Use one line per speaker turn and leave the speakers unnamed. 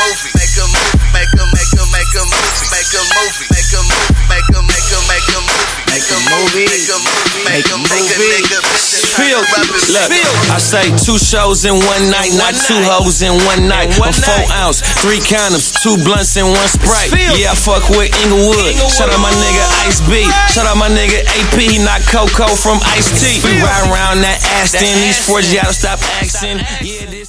movie. Make a movie. Make a movie. Make a movie. Make a movie. Make a movie. Make a movie. Make a movie. Make a movie.
Feel, look, I say 2 shows in one night, not 2 hoes in one night. A 4 ounce, 3 condoms, 2 blunts and 1 Sprite. Yeah, I fuck with Inglewood. Shout out my nigga Ice B. Shout out my nigga AP. He knock Coco from Ice T. We ride around that Aston. These 4G, I don't stop asking. Yeah,